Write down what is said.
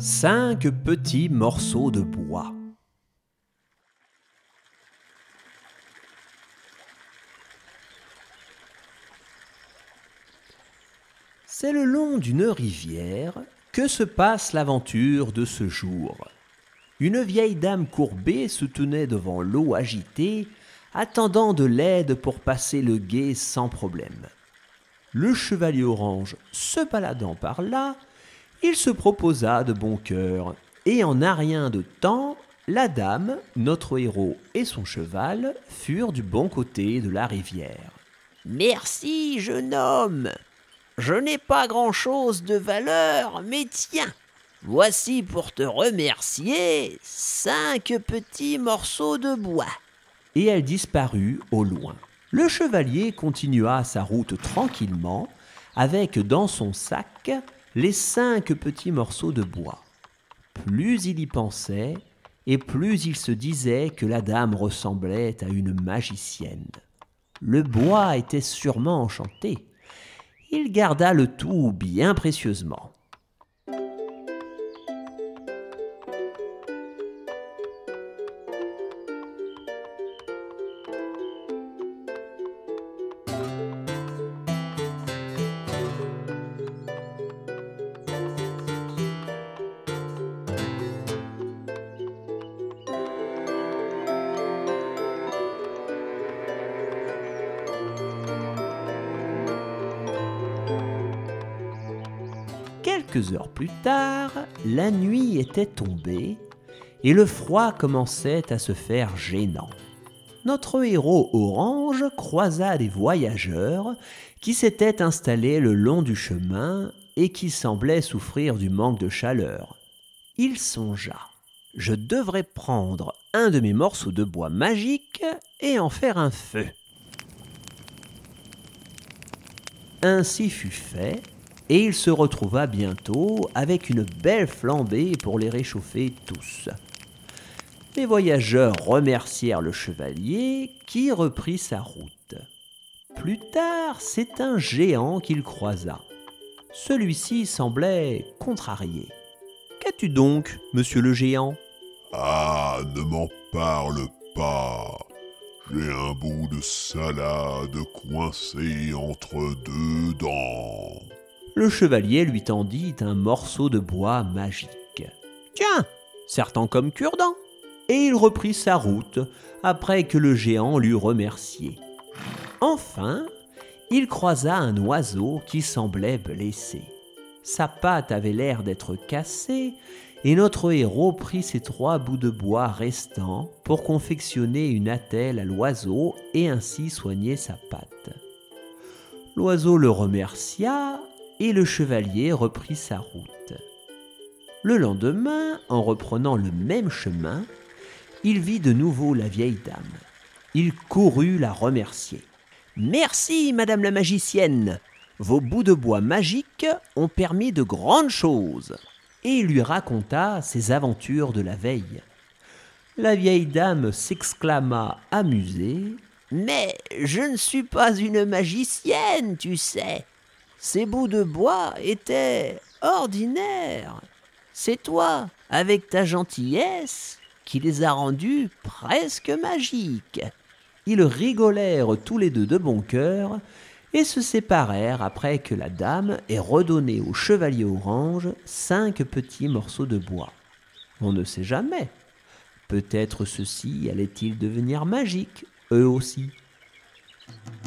5 petits morceaux de bois. C'est le long d'une rivière que se passe l'aventure de ce jour. Une vieille dame courbée se tenait devant l'eau agitée, attendant de l'aide pour passer le gué sans problème. Le chevalier orange se baladant par là, il se proposa de bon cœur, et en un rien de temps, la dame, notre héros et son cheval furent du bon côté de la rivière. « Merci, jeune homme. Je n'ai pas grand-chose de valeur, mais tiens, voici pour te remercier 5 petits morceaux de bois. » Et elle disparut au loin. Le chevalier continua sa route tranquillement, avec dans son sac les 5 petits morceaux de bois. Plus il y pensait, et plus il se disait que la dame ressemblait à une magicienne. Le bois était sûrement enchanté. Il garda le tout bien précieusement. Quelques heures plus tard, la nuit était tombée et le froid commençait à se faire gênant. Notre héros orange croisa des voyageurs qui s'étaient installés le long du chemin et qui semblaient souffrir du manque de chaleur. Il songea : je devrais prendre un de mes morceaux de bois magique et en faire un feu. Ainsi fut fait. Et il se retrouva bientôt avec une belle flambée pour les réchauffer tous. Les voyageurs remercièrent le chevalier qui reprit sa route. Plus tard, c'est un géant qu'il croisa. Celui-ci semblait contrarié. « Qu'as-tu donc, monsieur le géant ?»« Ah, ne m'en parle pas. J'ai un bout de salade coincé entre 2 dents. » Le chevalier lui tendit un morceau de bois magique. « Tiens, serre-t'en comme cure-dent !» Et il reprit sa route après que le géant l'eut remercié. Enfin, il croisa un oiseau qui semblait blessé. Sa patte avait l'air d'être cassée et notre héros prit ses 3 bouts de bois restants pour confectionner une attelle à l'oiseau et ainsi soigner sa patte. L'oiseau le remercia et le chevalier reprit sa route. Le lendemain, en reprenant le même chemin, il vit de nouveau la vieille dame. Il courut la remercier. « Merci, madame la magicienne. Vos bouts de bois magiques ont permis de grandes choses. » Et il lui raconta ses aventures de la veille. La vieille dame s'exclama amusée. « Mais je ne suis pas une magicienne, tu sais. Ces bouts de bois étaient ordinaires. C'est toi, avec ta gentillesse, qui les a rendus presque magiques. » Ils rigolèrent tous les deux de bon cœur et se séparèrent après que la dame ait redonné au chevalier orange 5 petits morceaux de bois. On ne sait jamais. Peut-être ceux-ci allaient-ils devenir magiques, eux aussi.